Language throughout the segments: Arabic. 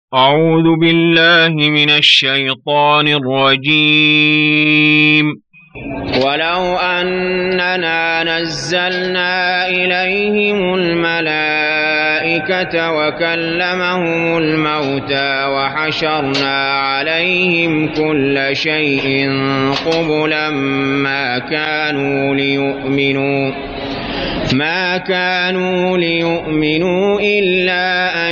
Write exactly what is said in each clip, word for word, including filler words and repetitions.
أعوذ بالله من الشيطان الرجيم. ولو أننا نزلنا إليهم الملائكة وكلمهم الموتى وحشرنا عليهم كل شيء قبلا ما كانوا ليؤمنوا ما كانوا ليؤمنوا إلا أن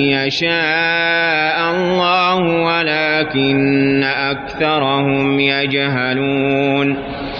يشاء الله ولكن أكثرهم يجهلون.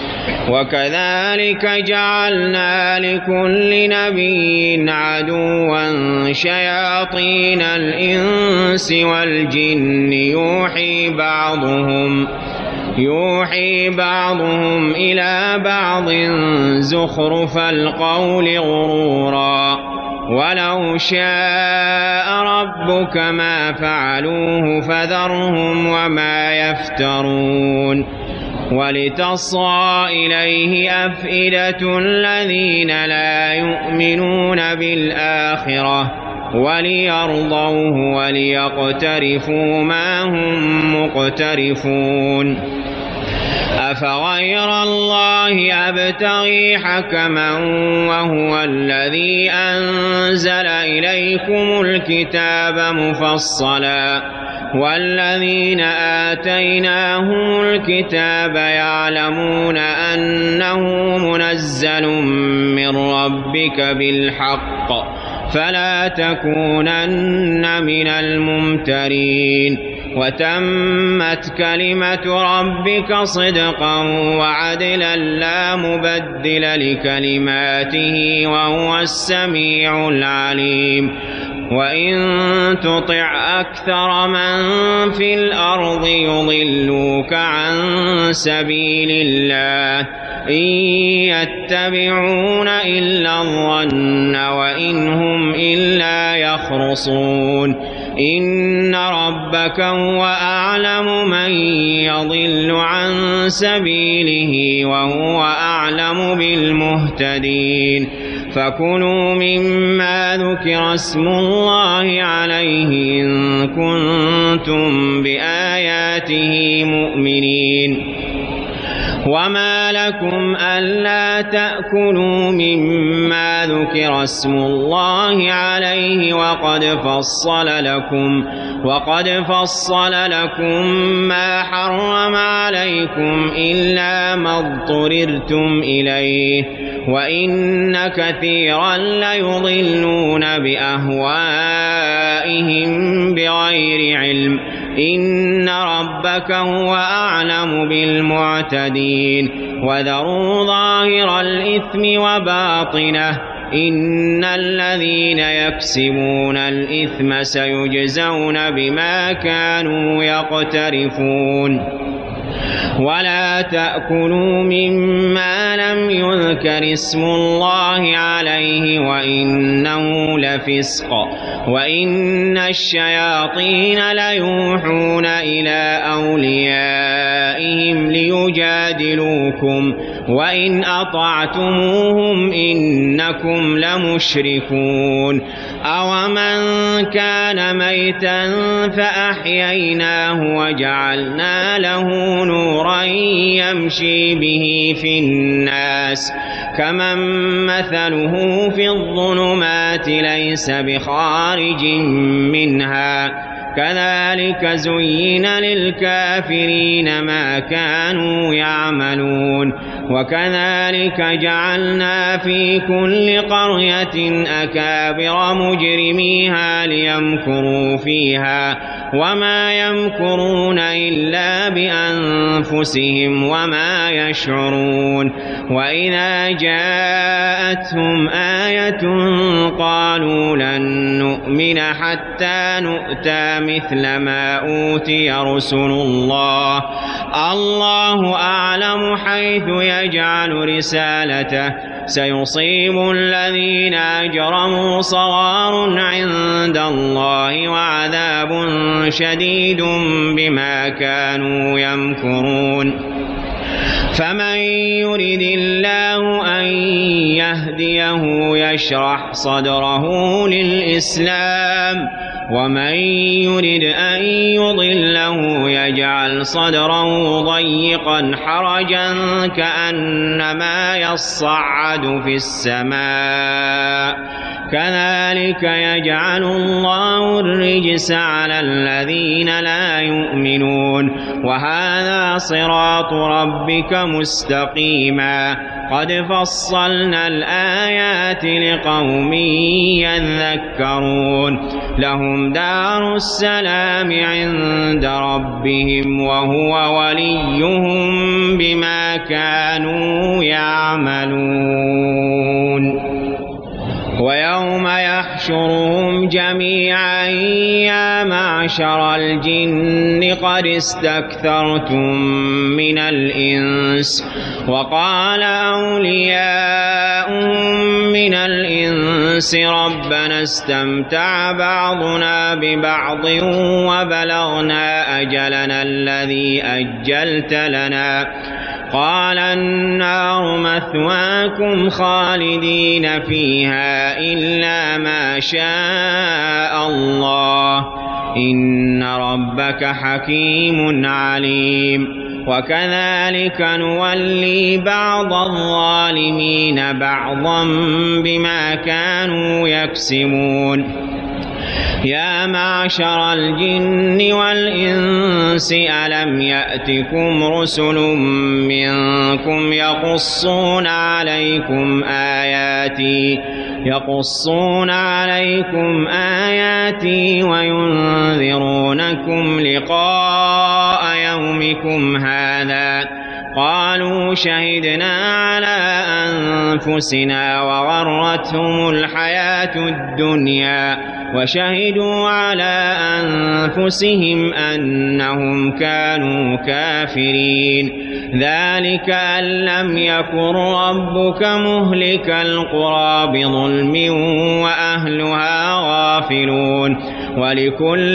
وكذلك جعلنا لكل نبي عدوا شياطين الإنس والجن يوحي بعضهم يوحي بعضهم إلى بعض زخرف القول غرورا ولو شاء ربك ما فعلوه فذرهم وما يفترون. ولتصغى إليه أفئدة الذين لا يؤمنون بالآخرة وليرضوه وليقترفوا ما هم مقترفون. أفغير الله أبتغي حكما وهو الذي أنزل إليكم الكتاب مفصلا والذين آتيناهم الكتاب يعلمون أنه منزل من ربك بالحق فلا تكونن من الممترين. وتمت كلمة ربك صدقا وعدلا لا مبدل لكلماته وهو السميع العليم. وإن تطع أكثر من في الأرض يضلوك عن سبيل الله إن يتبعون إلا الظن وإن هم إلا يخرصون. إن ربك هو أعلم من يضل عن سبيله وهو أعلم بالمهتدين. فكلوا مما ذكر اسم الله عليه إن كنتم بآياته مؤمنين. وما لكم ألا تأكلوا مما ذكر اسم الله عليه وقد فصل لكم وقد فصل لكم ما حرم عليكم إلا ما اضطررتم إليه وإن كثيرا ليضلون بأهوائهم بغير علم. إن ربك هو أعلم بالمعتدين. وذروا ظاهر الإثم وباطنه إن الذين يكسبون الإثم سيجزون بما كانوا يقترفون. ولا تأكلوا مما لم يذكر اسم الله عليه وإنه لفسق وإن الشياطين ليوحون إلى أوليائهم ليجادلوكم وإن أطعتموهم إنكم لمشركون. أومن كان ميتا فأحييناه وجعلنا له نورا يمشي به في الناس كمن مثله في الظلمات ليس بخارج منها كذلك زين للكافرين ما كانوا يعملون. وكذلك جعلنا في كل قرية أكابر مجرميها ليمكروا فيها وما يمكرون إلا بأنفسهم وما يشعرون. وإذا جاءتهم آية قالوا لن نؤمن حتى نؤتى مثل ما أوتي رسل الله الله أعلم حيث يجعل رسالته سيصيب الذين أجرموا صغار عند الله وعذاب شديد بما كانوا يمكرون. فمن يرد الله أن يهديه يشرح صدره للإسلام ومن يرد أن يضله يجعل صدره ضيقا حرجا كأنما يصعد في السماء كذلك يجعل الله الرجس على الذين لا يؤمنون وهذا صراط ربك مستقيما قد فصلنا الآيات لقوم يذكرون لهم دار السلام عند ربهم وهو وليهم بما كانوا يعملون ويوم يحشرهم جميعا يا معشر الجن قد استكثرتم من الإنس وقال أولياؤهم من الإنس ربنا استمتع بعضنا ببعض وبلغنا أجلنا الذي أجلت لنا قال النار مثواكم خالدين فيها إلا ما شاء الله إن ربك حكيم عليم وكذلك نولي بعض الظالمين بعضا بما كانوا يكسبون يا معشر الجن والإنس ألم يأتكم رسل منكم يقصون عليكم آياتي يقصون عليكم آياتي وينذرونكم لقاء يومكم هذا قالوا شهدنا على أنفسنا وغرتهم الحياة الدنيا وشهدوا على أنفسهم أنهم كانوا كافرين ذلك أن لم يكن ربك مهلك القرى بظلم وأهلها غافلون ولكل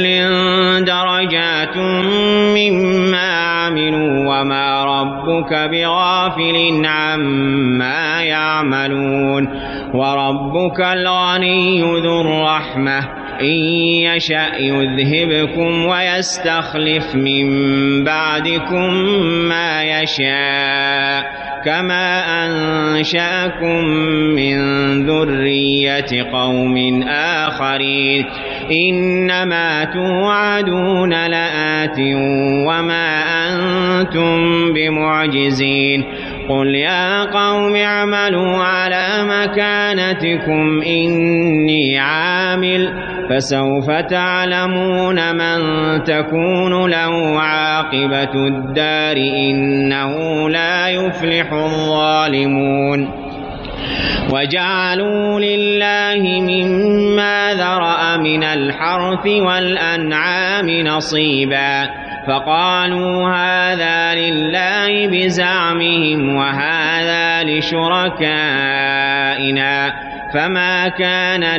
درجات مما عملوا وما ربك بغافل عما يعملون وربك الغني ذو الرحمة إن يشأ يذهبكم ويستخلف من بعدكم ما يشاء كما أنشأكم من ذرية قوم آخرين إنما توعدون لآت وما أنتم بمعجزين قل يا قوم اعملوا على مكانتكم إني عامل فسوف تعلمون من تكون له عاقبة الدار إنه لا يفلح الظالمون وجعلوا لله مما ذرأ من الحرث والأنعام نصيبا فقالوا هذا لله بزعمهم وهذا لشركائنا فما كان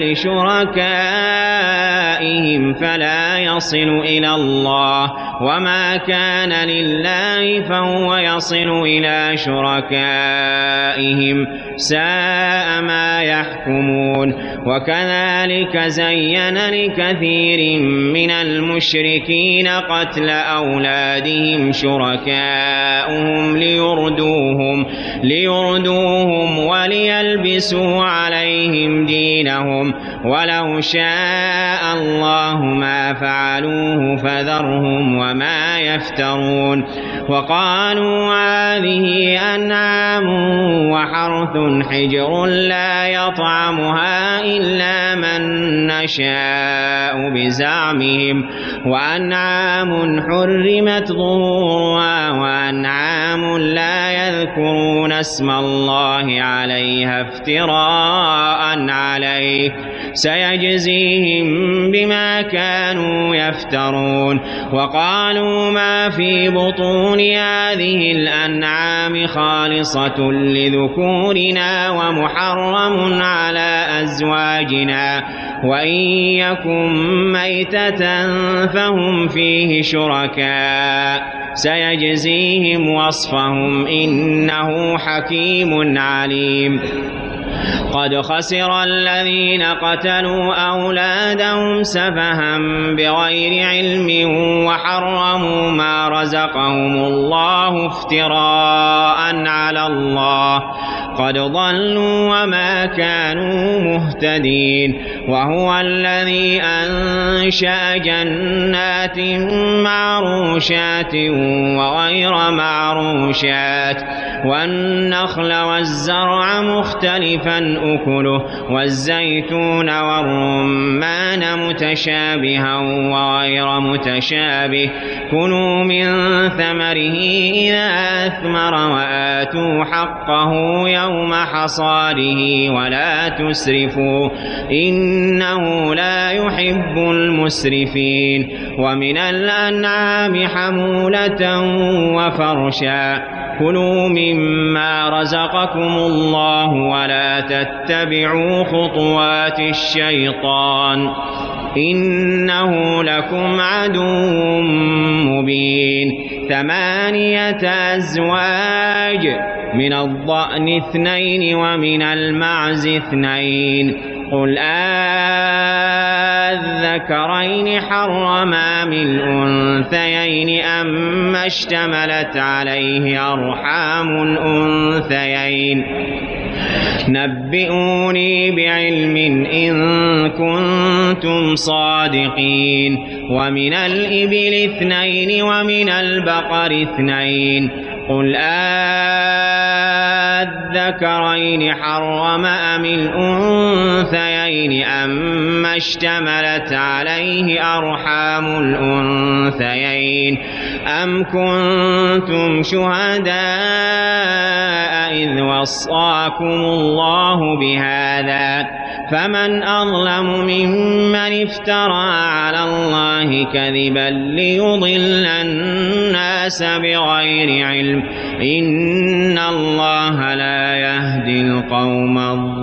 لشركائهم فلا يصل إلى الله وما كان لله فهو يصل إلى شركائهم ساء ما يحكمون وكذلك زين لكثير من المشركين قتل أولادهم شركاؤهم ليردوهم ليردوهم وليلبسوا عليهم دينهم ولو شاء الله ما فعلوه فذرهم وما يفترون وقالوا هذه أنعام وحرث حجر لا يطعمها إلا من نشاء بزعمهم وأنعام حرمت ظهورها وأنعام لا يذكرون اسم الله عليها افتراء عليه سيجزيهم بما كانوا يفترون وقالوا ما في بطون هذه الأنعام خالصة لذكورنا ومحرم على أزواجنا وإن يكن ميتة فهم فيه شركاء سيجزيهم وصفهم إنه حكيم عليم قد خسر الذين قتلوا أولادهم سفها بغير علم وحرموا ما رزقهم الله افتراء على الله قد ضلوا وما كانوا مهتدين. وهو الذي أنشأ جنات معروشات وغير معروشات والنخل والزرع مختلفا أكله والزيتون والرمان متشابها وغير متشابه كلوا من ثمره إذا أثمر وآتوا حقه يوم حصاده ولا تسرفوا إنه لا يحب المسرفين. ومن الأنعام حمولة وفرشا كلوا مما رزقكم الله ولا تتبعوا خطوات الشيطان إنه لكم عدو مبين. ثمانية أزواج من الضأن اثنين ومن المعز اثنين قل أذكرين حرما من الأنثيين أما اشتملت عليه أرحام الأنثيين نبئوني بعلم إن كنتم صادقين. ومن الإبل اثنين ومن البقر اثنين قل أذكرين حرم أم الأنثيين أما اشتملت عليه أرحام الأنثيين أم كنتم شهداء إذ وصاكم الله بهذا فمن أظلم ممن افترى على الله كذبا ليضل الناس بغير علم إن الله لا يهدي القوم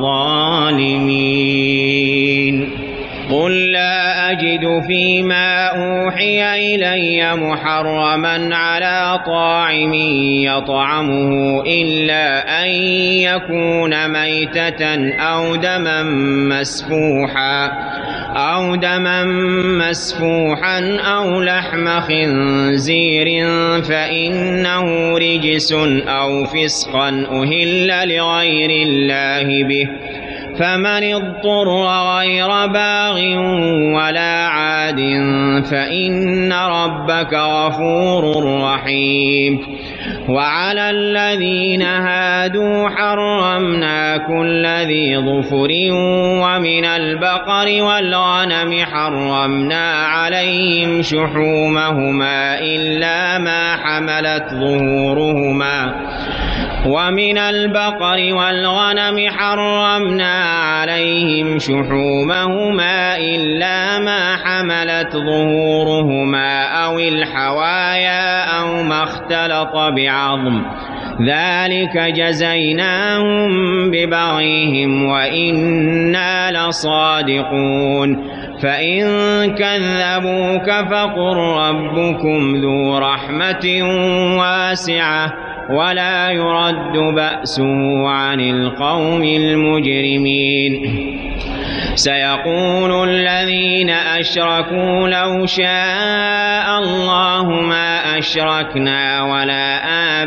الظالمين. قل لا أجد فيما أوحي إلي محرما على طاعم يطعمه إلا أن يكون ميتة أو دما مسفوحا أو دما مسفوحا أو لحم خنزير فإنه رجس أو فسقا أهل لغير الله به فمن اضطر غير باغ ولا عاد فإن ربك غفور رحيم. وعلى الذين هادوا حرمنا كل ذي ظفر ومن البقر والغنم حرمنا عليهم شحومهما إلا ما حملت ظهورهما ومن البقر والغنم حرمنا عليهم شحومهما إلا ما حملت ظهورهما أو الحوايا أو ما اختلط بعظم ذلك جزيناهم ببغيهم وإنا لصادقون. فإن كذبوك فقل ربكم ذو رحمة واسعة ولا يرد بأسه عن القوم المجرمين. سيقول الذين أشركوا لو شاء الله ما أشركنا ولا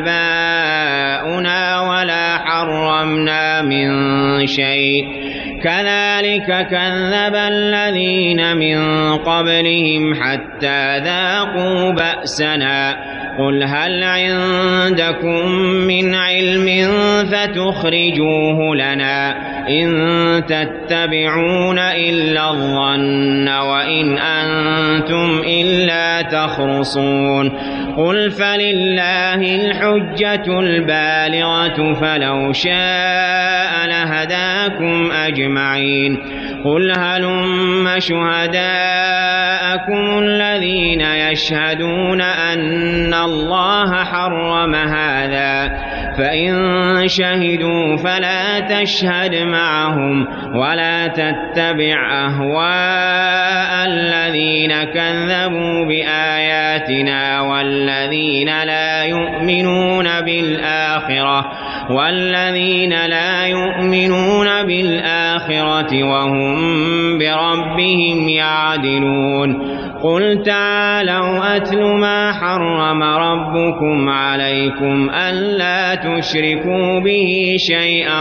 آباؤنا ولا حرمنا من شيء كذلك كذب الذين من قبلهم حتى ذاقوا بأسنا قل هل عندكم من علم فتخرجوه لنا إن تتبعون إلا الظن وإن أنتم إلا تخرصون. قل فلله الحجة البالغة فلو شاء لهداكم أجمعين. قل هلم شهداءكم الذين يشهدون أن الله حرم هذا فإن شهدوا فلا تشهد معهم ولا تتبع أهواء الذين كذبوا بآياتنا والذين لا يؤمنون بالآخرة والذين لا يؤمنون بالآخرة وهم بربهم يعدلون قل تعالوا أتل ما حرم ربكم عليكم ألا تشركوا به شيئا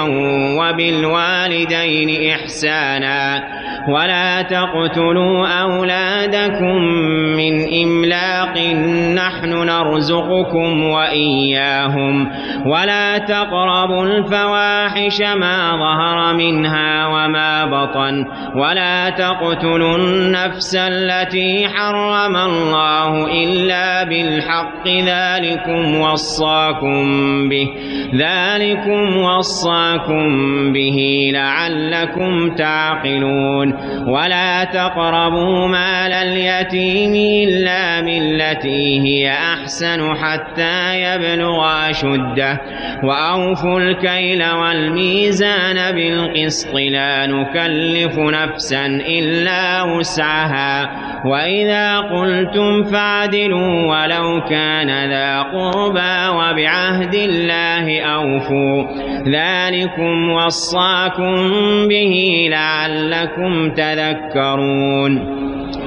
وبالوالدين إحسانا ولا تقتلوا أولادكم من إملاق نحن نرزقكم وإياهم ولا تقربوا الفواحش ما ظهر منها وما بطن ولا تقتلوا النفس التي حرم الله إلا بالحق ذلكم وصاكم به ذلكم وصاكم به لعلكم تعقلون ولا تقربوا مال اليتيم إلا بالتي هي أحسن حتى يبلغ أشده وأوفوا الكيل والميزان بالقسط لا نكلف نفسا إلا وسعها وإذا قلتم فاعدلوا ولو كان ذا قربى وبعهد الله أوفوا ذلكم وصاكم به لعلكم تذكرون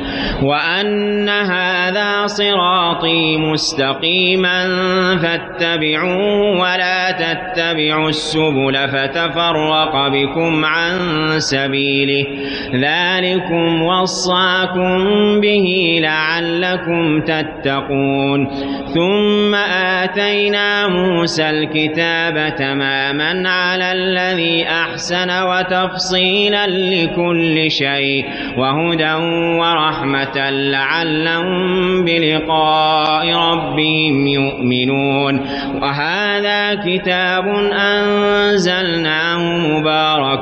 وأن هذا صراطي مستقيما فاتبعوه ولا تتبعوا السبل فتفرق بكم عن سبيله ذلكم وصاكم به لعلكم تتقون ثم آتينا موسى الكتاب تماما على الذي أحسن وتفصيلا لكل شيء وهدى ورحمة لعلهم بلقاء ربهم يؤمنون وهذا كتاب أنزلناه مبارك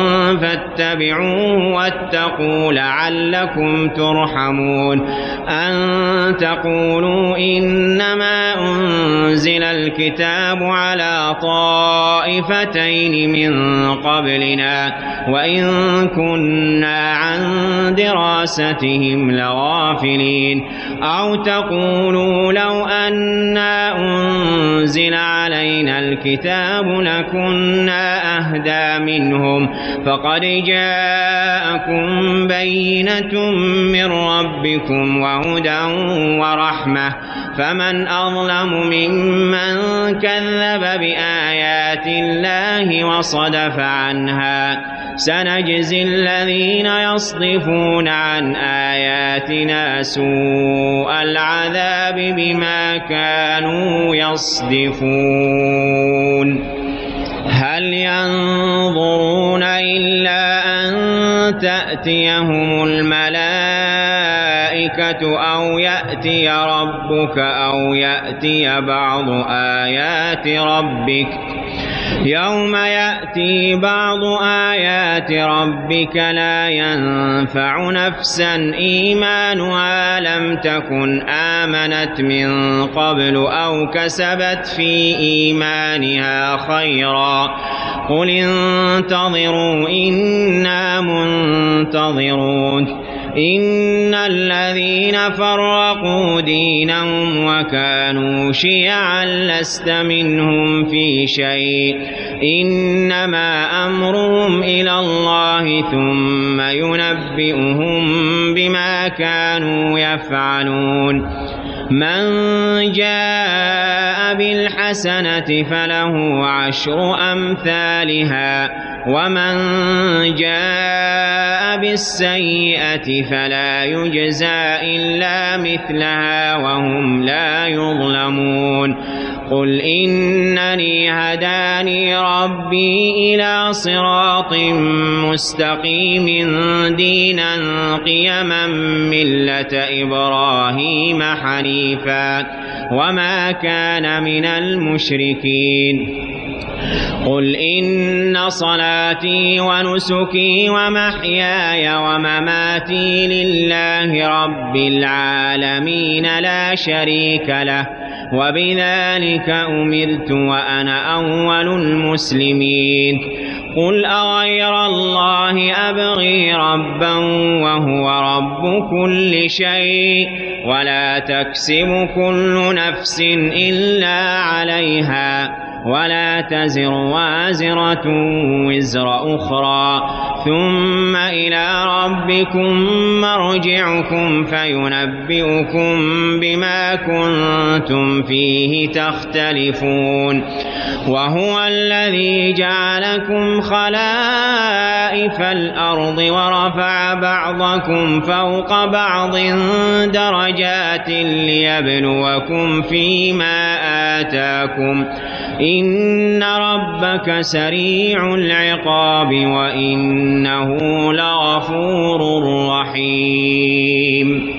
فاتبعوه واتقوا لعلكم ترحمون أن تقولوا إنما أنزل الكتاب على طائفتين من قبلنا وإن كنا عن دراستهم لغافلين أو تقولوا لو أنا أنزل علينا الكتاب لكنا أهدى منهم فقد جاءكم بينة من ربكم وهدى ورحمة فمن أظلم ممن كذب بآيات الله وصدف عنها سنجزي الذين يصدفون عن آياتنا سوء العذاب بما كانوا يصدفون هل ينظرون إلا أن تأتيهم الملائكة أو يأتي ربك أو يأتي بعض آيات ربك يوم يأتي بعض آيات ربك لا ينفع نفسا إيمانها لم تكن آمنت من قبل أو كسبت في إيمانها خيرا قل انتظروا إنا منتظرون إن الذين فرقوا دينهم وكانوا شيعا لست منهم في شيء إنما أمرهم إلى الله ثم ينبئهم بما كانوا يفعلون من جاء بالحسنة فله عشر أمثالها ومن جاء بالسيئة فلا يجزى إلا مثلها وهم لا يظلمون قل إنني هداني ربي إلى صراط مستقيم دينا قيما ملة إبراهيم حنيفا وما كان من المشركين قل إن صلاتي ونسكي ومحياي ومماتي لله رب العالمين لا شريك له وبذلك أمرت وأنا أول المسلمين قل أغير الله أبغي ربا وهو رب كل شيء ولا تكسب كل نفس إلا عليها ولا تزر وازرة وزر أخرى ثم إلى ربكم مرجعكم فينبئكم بما كنتم فيه تختلفون وهو الذي جعلكم خلائف الأرض ورفع بعضكم فوق بعض درجات ليبلوكم فيما آتاكم إن ربك سريع العقاب وإنه لغفور رحيم.